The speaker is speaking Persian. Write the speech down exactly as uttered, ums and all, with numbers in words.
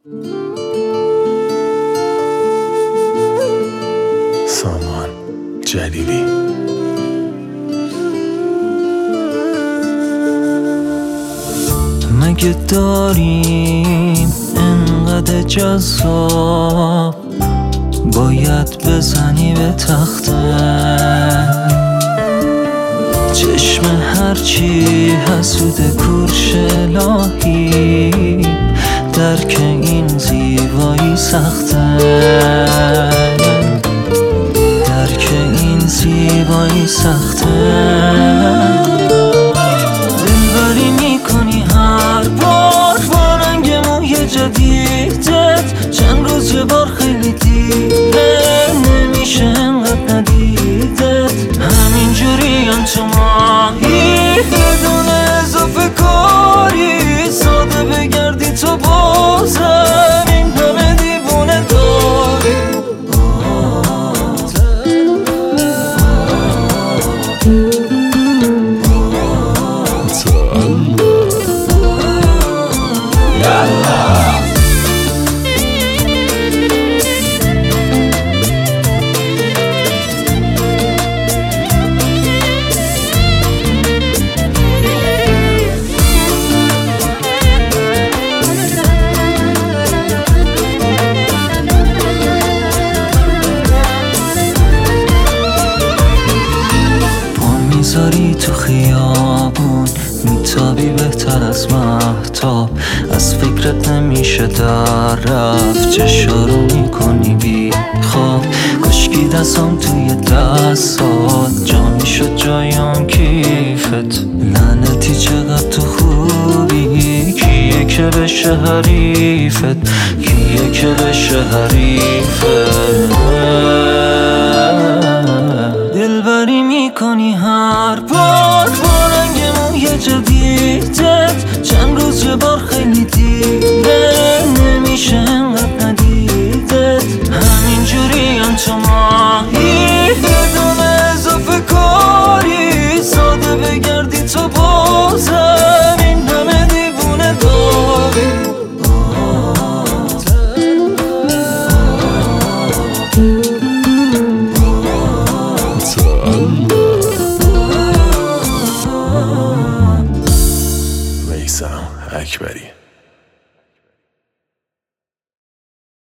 سامان جلیلی. مگه داریم انقدر جذاب باید بزنی به تخته؟ چشم هرچی حسود کورش الهی درک این زیبایی سخته، درک این زیبایی سخته. دلبری میکنی هر بار با رنگ موی جدیدت، چند روز یه بار خیلی دیره نمیشه انقدر ندیدت. همینجوری هم تو ماهی بدون اضافه کاری، ساده بگردی تو بازم این همه دیوونه داری. میذاری تو خیابون میتابی بهتر از مهتاب، از فکرت نمیشه در رفت، چشارو میکنی بی خواب. کشکی دستام توی دستات جا میشد جایم کیفت. لعنتی چقدر تو خوبی، کیه که بشه حریفت، کیه که بشه حریفت. دلبری میکنی هر بار با رنگ موی جدیدت، چند روز یه بار خیلی دیره